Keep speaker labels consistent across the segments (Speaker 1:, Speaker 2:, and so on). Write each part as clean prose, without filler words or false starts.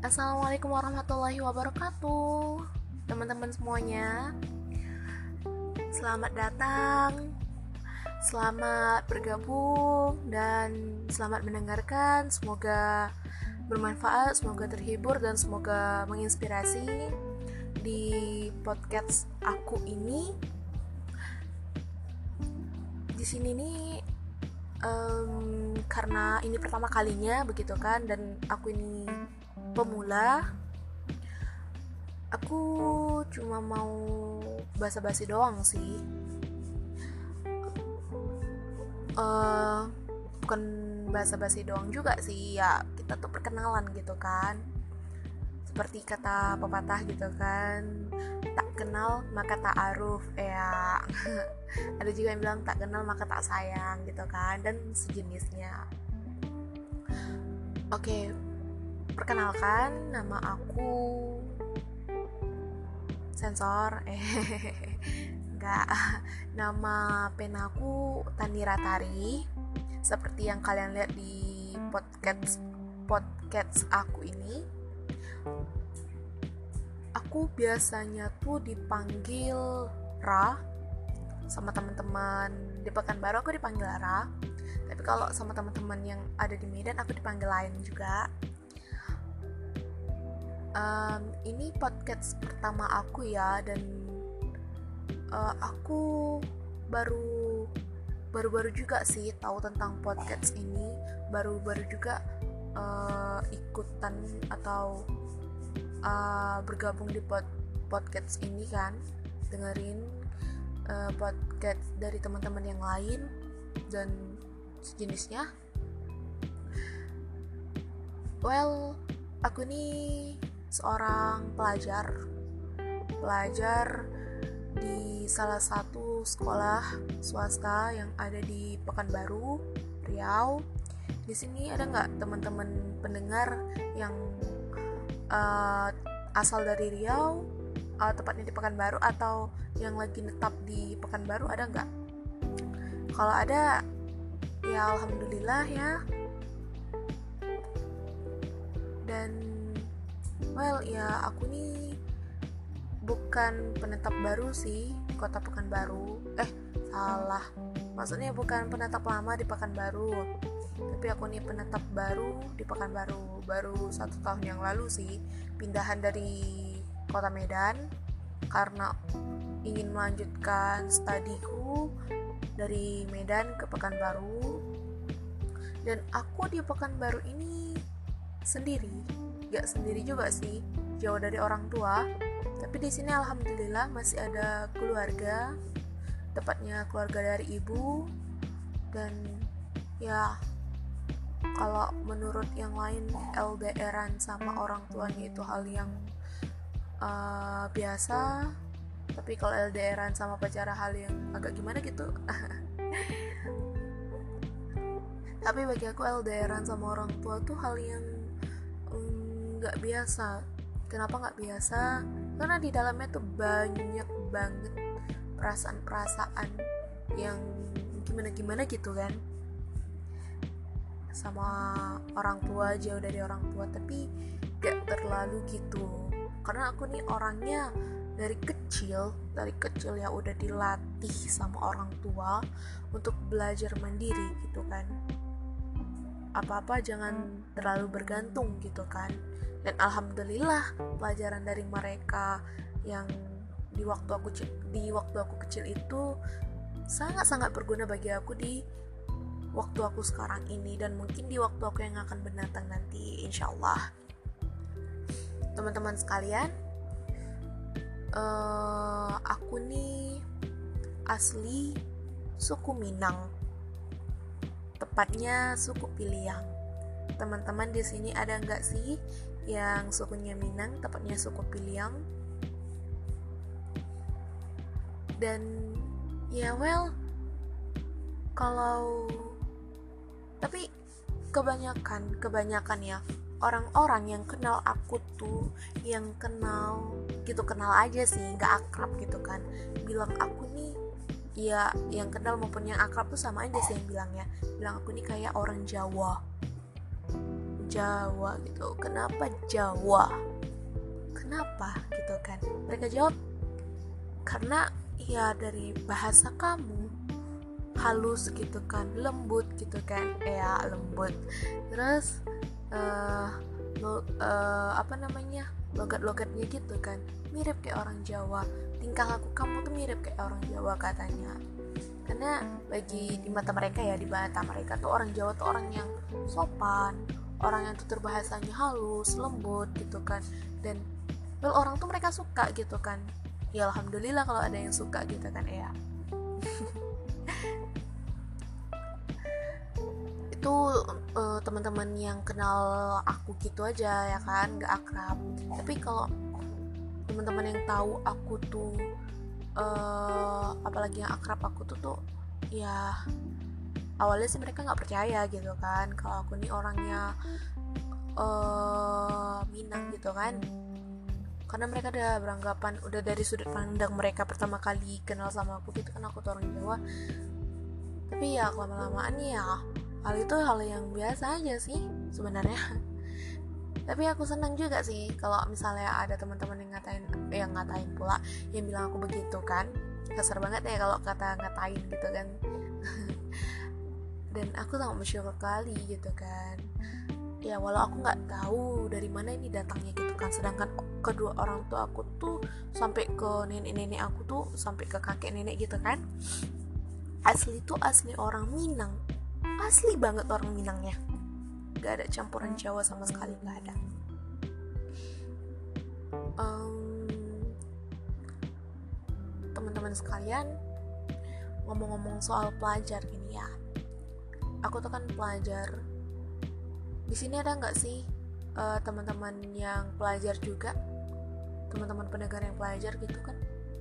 Speaker 1: Assalamualaikum warahmatullahi wabarakatuh. Teman-teman semuanya, selamat datang, selamat bergabung, dan selamat mendengarkan. Semoga bermanfaat, semoga terhibur, dan semoga menginspirasi di podcast aku ini. Di sini nih, karena ini pertama kalinya begitu kan, dan aku ini pemula, aku cuma mau basa-basi doang sih. uh, Bukan basa-basi doang juga sih, ya kita tuh perkenalan gitu kan, seperti kata pepatah gitu kan, tak kenal maka tak aruf ya. Ada juga yang bilang tak kenal maka tak sayang gitu kan, dan sejenisnya. Oke, perkenalkan, nama aku sensor enggak. Nama penaku Tani Ratari, seperti yang kalian lihat di podcast aku ini. Aku biasanya tuh dipanggil Ra. Sama teman-teman di Pekanbaru aku dipanggil Ra, tapi kalau sama teman-teman yang ada di Medan aku dipanggil lain juga. Ini podcast pertama aku ya, dan aku baru-baru juga sih tahu tentang podcast ini, baru-baru juga ikutan atau bergabung di podcast ini kan, dengerin podcast dari teman-teman yang lain dan sejenisnya. Well, aku nih seorang pelajar di salah satu sekolah swasta yang ada di Pekanbaru, Riau. Di sini ada nggak teman-teman pendengar yang asal dari Riau, tepatnya di Pekanbaru, atau yang lagi netap di Pekanbaru, ada nggak? Kalau ada, ya alhamdulillah ya. Dan well, ya aku nih bukan penetap baru sih di kota Pekanbaru. Salah, maksudnya bukan penetap lama di Pekanbaru, tapi aku nih penetap baru di Pekanbaru. Baru 1 tahun yang lalu sih, pindahan dari kota Medan karena ingin melanjutkan studiku dari Medan ke Pekanbaru. Dan aku di Pekanbaru ini sendiri, gak sendiri juga sih, jauh dari orang tua. Tapi di sini alhamdulillah masih ada keluarga, tepatnya keluarga dari ibu. Dan ya, kalau menurut yang lain LDRan sama orang tuanya itu hal yang biasa, tapi kalau LDRan sama pacar hal yang agak gimana gitu. Tapi bagi aku LDRan sama orang tua tuh hal yang gak biasa. Kenapa gak biasa? Karena di dalamnya tuh banyak banget perasaan-perasaan yang gimana-gimana gitu kan, sama orang tua, jauh dari orang tua, tapi gak terlalu gitu. Karena aku nih orangnya dari kecil ya udah dilatih sama orang tua untuk belajar mandiri gitu kan. Apa-apa jangan terlalu bergantung gitu kan. Dan alhamdulillah pelajaran dari mereka yang di waktu aku kecil itu sangat-sangat berguna bagi aku di waktu aku sekarang ini, dan mungkin di waktu aku yang akan mendatang nanti, insyaallah. Teman-teman sekalian, aku nih asli suku Minang, tepatnya suku Piliang. Teman-teman di sini ada nggak sih yang sukunya Minang, tepatnya suku Piliang? Dan ya well, kalau tapi kebanyakan ya orang-orang yang kenal aku tuh, yang kenal aja sih, nggak akrab gitu kan, bilang aku nih, ya yang kenal maupun yang akrab tuh sama aja sih yang bilang aku nih kayak orang Jawa. Jawa gitu. Kenapa Jawa? Kenapa gitu kan? Mereka jawab, karena ya dari bahasa kamu halus gitu kan, lembut gitu kan, ya lembut. Terus logat-logatnya gitu kan, mirip kayak orang Jawa. Tingkah laku kamu tuh mirip kayak orang Jawa katanya. Karena bagi di mata mereka ya, di mata mereka tuh orang Jawa tuh orang yang sopan, orang yang tutur bahasanya halus, lembut gitu kan. Dan orang tuh mereka suka gitu kan. Ya alhamdulillah kalau ada yang suka gitu kan ya. Itu teman-teman yang kenal aku gitu aja ya kan, gak akrab. Tapi kalau teman-teman yang tahu aku tuh apalagi yang akrab aku tuh ya awalnya sih mereka nggak percaya gitu kan kalau aku nih orangnya Minang gitu kan, karena mereka udah beranggapan, udah dari sudut pandang mereka pertama kali kenal sama aku gitu kan, aku tuh orang Jawa. Tapi ya lama-lamaan ya hal itu hal yang biasa aja sih sebenarnya. Tapi aku senang juga sih kalau misalnya ada teman-teman yang ngatain pula, yang bilang aku begitu kan. Kasar banget ya kalau kata ngatain gitu kan. Dan aku sangat bersyukur kali gitu kan. Ya walau aku nggak tahu dari mana ini datangnya gitu kan. Sedangkan kedua orang tua aku tuh sampai ke nenek-nenek aku tuh, sampai ke kakek nenek gitu kan, asli orang Minang, asli banget orang Minangnya, gak ada campuran Jawa sama sekali, gak ada. Teman-teman sekalian, ngomong-ngomong soal pelajar gini ya, aku tuh kan pelajar. Di sini ada nggak sih teman-teman yang pelajar juga, teman-teman pendengar yang pelajar gitu kan?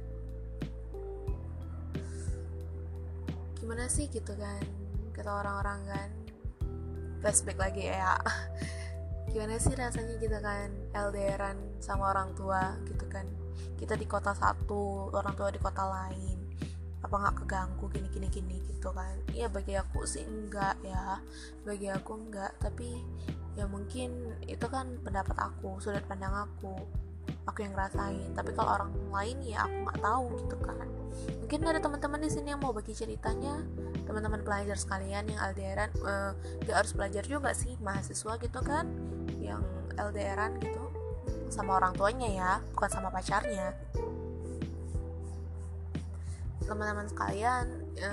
Speaker 1: Gimana sih gitu kan, kata orang-orang kan, flashback lagi ya. Gimana sih rasanya gitu kan, LDRan sama orang tua gitu kan, kita di kota satu, orang tua di kota lain, apa nggak keganggu gini gitu kan? Ya bagi aku sih enggak ya, bagi aku enggak, tapi ya mungkin itu kan pendapat aku, sudut pandang aku yang ngerasain. Tapi kalau orang lain ya aku nggak tahu gitu kan. Mungkin ada teman-teman di sini yang mau bagi ceritanya, teman-teman pelajar sekalian yang LDRan, gak harus pelajar juga sih, mahasiswa gitu kan, yang LDRan gitu sama orang tuanya ya, bukan sama pacarnya. Teman-teman sekalian,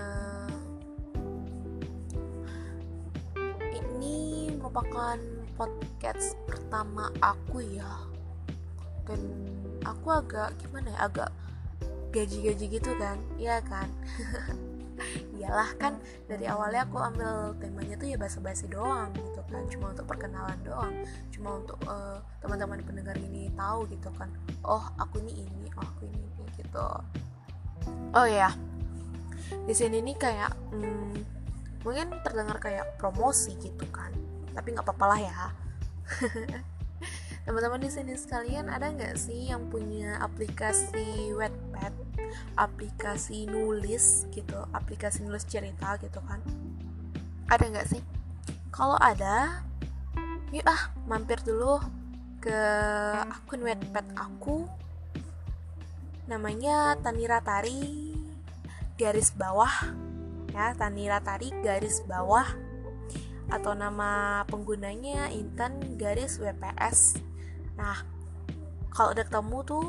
Speaker 1: ini merupakan podcast pertama aku ya, dan aku agak gimana ya, agak gaji gitu kan, iya kan. Iyalah kan, dari awalnya aku ambil temanya tuh ya basa-basi doang gitu kan, cuma untuk perkenalan doang, cuma untuk teman-teman pendengar ini tahu gitu kan, oh aku ini, oh aku ini gitu. Oh ya, di sini nih kayak mungkin terdengar kayak promosi gitu kan, tapi nggak apa-apa lah ya. Teman-teman di sini sekalian, ada nggak sih yang punya aplikasi Wattpad, aplikasi nulis gitu, aplikasi nulis cerita gitu kan? Ada nggak sih? Kalau ada, yuk mampir dulu ke akun Wattpad aku, namanya Tanira Tari garis bawah ya, Tanira Tari garis bawah, atau nama penggunanya Intan garis WPS. Nah, kalau udah ketemu tuh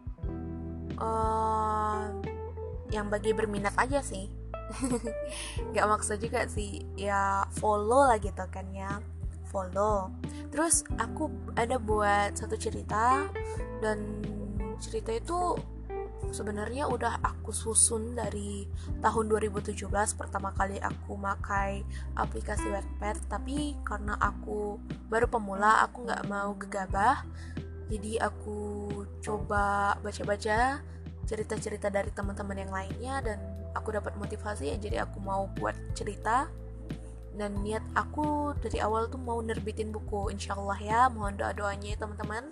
Speaker 1: yang bagi berminat aja sih. Gak maksud juga sih, ya follow lah gitu kan ya, follow. Terus aku ada buat satu cerita, dan cerita itu sebenarnya udah aku susun dari tahun 2017 pertama kali aku pakai aplikasi Wattpad. Tapi karena aku baru pemula, aku nggak mau gegabah, jadi aku coba baca-baca cerita-cerita dari teman-teman yang lainnya, dan aku dapat motivasi ya, jadi aku mau buat cerita. Dan niat aku dari awal tuh mau nerbitin buku, insyaallah ya, mohon doa-doanya ya teman-teman.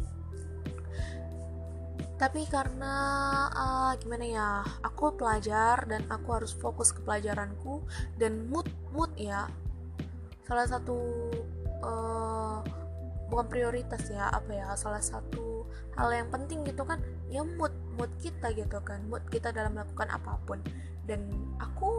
Speaker 1: Tapi karena gimana ya, aku pelajar dan aku harus fokus ke pelajaranku, dan mood ya, salah satu bukan prioritas ya, salah satu hal yang penting gitu kan ya, mood kita gitu kan, mood kita dalam melakukan apapun. Dan aku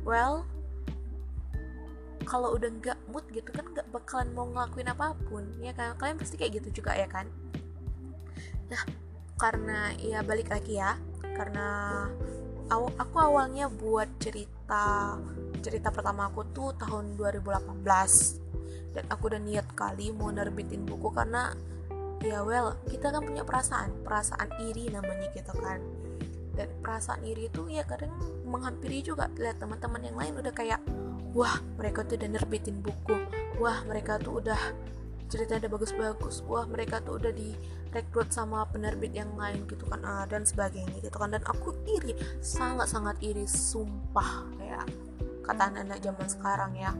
Speaker 1: kalau udah nggak mood gitu kan nggak bakalan mau ngelakuin apapun ya kan, kalian pasti kayak gitu juga ya kan. Nah, karena ya balik lagi ya, karena aku awalnya buat cerita pertama aku tuh tahun 2018, dan aku udah niat kali mau nerbitin buku karena ya kita kan punya perasaan iri namanya gitu kan. Dan perasaan iri itu ya kadang menghampiri juga, lihat teman-teman yang lain udah kayak wah mereka tuh udah nerbitin buku, wah mereka tuh udah ceritanya udah bagus-bagus, wah mereka tuh udah direkrut sama penerbit yang lain gitu kan, dan sebagainya gitu kan. Dan aku iri, sangat-sangat iri, sumpah, kayak kata anak-anak zaman sekarang ya,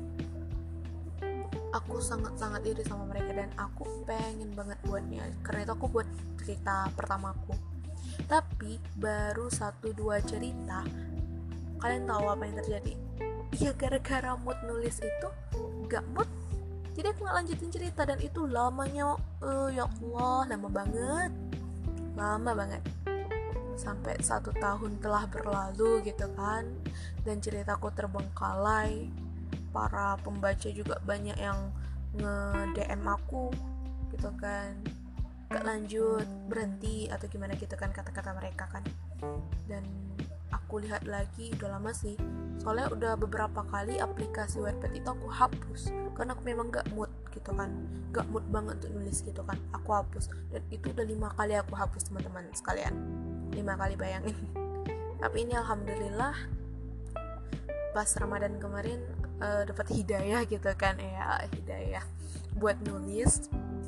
Speaker 1: aku sangat-sangat iri sama mereka. Dan aku pengen banget buatnya, karena itu aku buat cerita pertamaku. Tapi baru 1-2 cerita, kalian tahu apa yang terjadi? Ya gara-gara mood nulis itu gak mood, jadi aku gak lanjutin cerita. Dan itu lamanya ya Allah, lama banget, sampai 1 tahun telah berlalu gitu kan. Dan ceritaku terbengkalai, para pembaca juga banyak yang nge-DM aku gitu kan, gak lanjut, berhenti atau gimana gitu kan kata-kata mereka kan. Dan aku lihat lagi, udah lama sih, soalnya udah beberapa kali aplikasi Wattpad itu aku hapus karena aku memang gak mood gitu kan, gak mood banget untuk nulis gitu kan, aku hapus. Dan itu udah 5 kali aku hapus, teman-teman sekalian, 5 kali, bayangin. Tapi ini alhamdulillah pas Ramadan kemarin dapat hidayah gitu kan ya, hidayah buat nulis.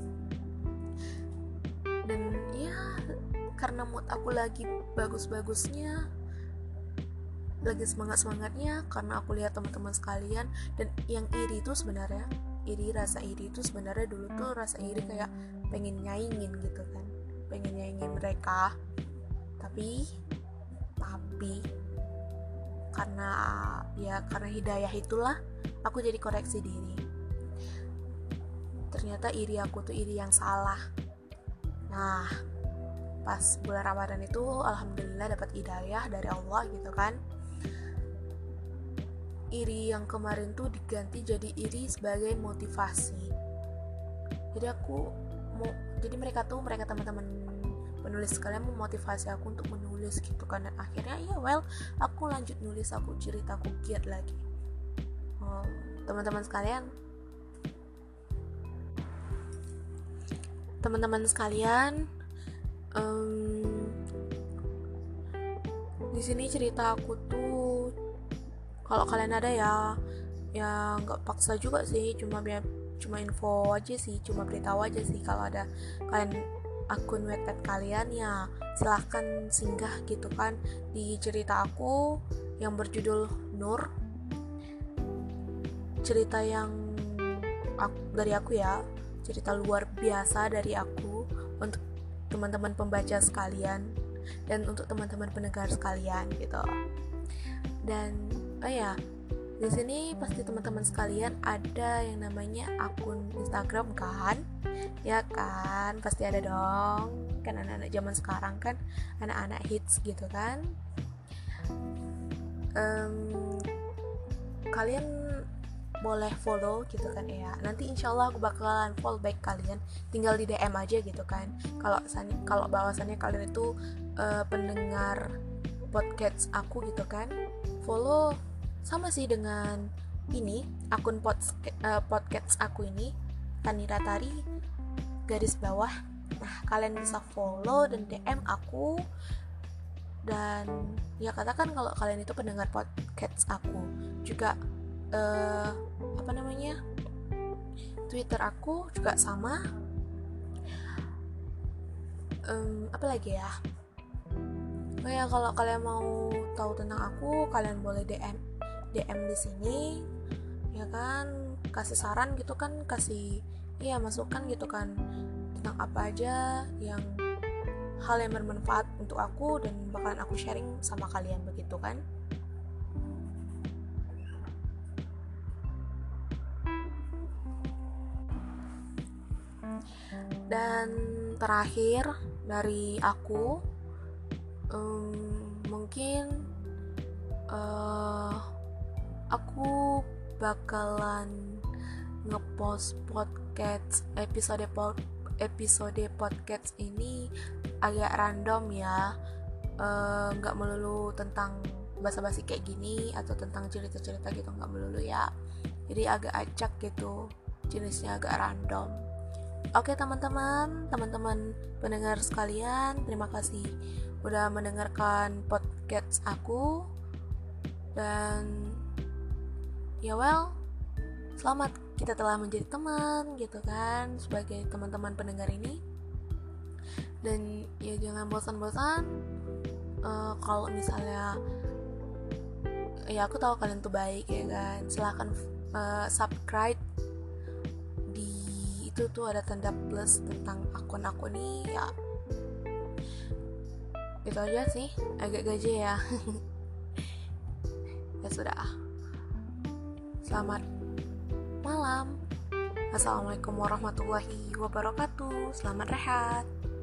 Speaker 1: Dan ya karena mood aku lagi bagus-bagusnya, lagi semangat-semangatnya, karena aku lihat teman-teman sekalian. Dan yang iri itu sebenarnya, rasa iri itu sebenarnya dulu tuh rasa iri kayak pengen nyaingin gitu kan, pengen nyaingin mereka. Tapi karena hidayah itulah aku jadi koreksi diri, ternyata iri aku tuh iri yang salah. Nah, pas bulan Ramadan itu alhamdulillah dapat hidayah dari Allah gitu kan. Iri yang kemarin tuh diganti jadi iri sebagai motivasi. Jadi mereka teman-teman penulis sekalian memotivasi aku untuk menulis gitu kan. Dan akhirnya aku lanjut nulis, aku cerita, aku giat lagi. Teman-teman sekalian, di sini cerita aku tuh, kalau kalian ada ya nggak paksa juga sih, cuma info aja sih, cuma beritahu aja sih. Kalau ada kalian akun Wattpad kalian ya silahkan singgah gitu kan di cerita aku yang berjudul Nur, cerita yang dari aku ya, cerita luar biasa dari aku untuk teman-teman pembaca sekalian dan untuk teman-teman pendengar sekalian gitu. Dan di sini pasti teman-teman sekalian ada yang namanya akun Instagram kan? Ya kan, pasti ada dong. Kan anak-anak zaman sekarang kan, anak-anak hits gitu kan. Kalian boleh follow gitu kan ya. Nanti insyaallah aku bakalan follow back kalian, tinggal di DM aja gitu kan. Kalau bahwasannya kalian itu pendengar podcast aku gitu kan, follow sama sih dengan ini akun podcast aku ini, Tanira Tari _. Nah, kalian bisa follow dan DM aku. Dan ya katakan kalau kalian itu pendengar podcast aku juga. Twitter aku juga sama. Apa lagi ya? Kalau kalian mau tahu tentang aku, kalian boleh DM di sini ya kan, kasih saran gitu kan, kasih masukan gitu kan tentang apa aja hal yang bermanfaat untuk aku, dan bakalan aku sharing sama kalian begitu kan. Dan terakhir dari aku, mungkin aku bakalan ngepost podcast episode podcast ini agak random ya, nggak melulu tentang basa-basi kayak gini atau tentang cerita-cerita gitu, nggak melulu ya, jadi agak acak gitu, jenisnya agak random. Oke teman-teman pendengar sekalian, terima kasih udah mendengarkan podcast aku. Dan ya selamat, kita telah menjadi teman gitu kan, sebagai teman-teman pendengar ini. Dan ya jangan bosan-bosan, kalau misalnya ya aku tahu kalian tuh baik ya kan, silahkan subscribe. Di itu tuh ada tanda plus tentang akun aku nih ya. Itu aja sih, agak gaje ya. Ya sudah, selamat malam. Assalamualaikum warahmatullahi wabarakatuh. Selamat rehat.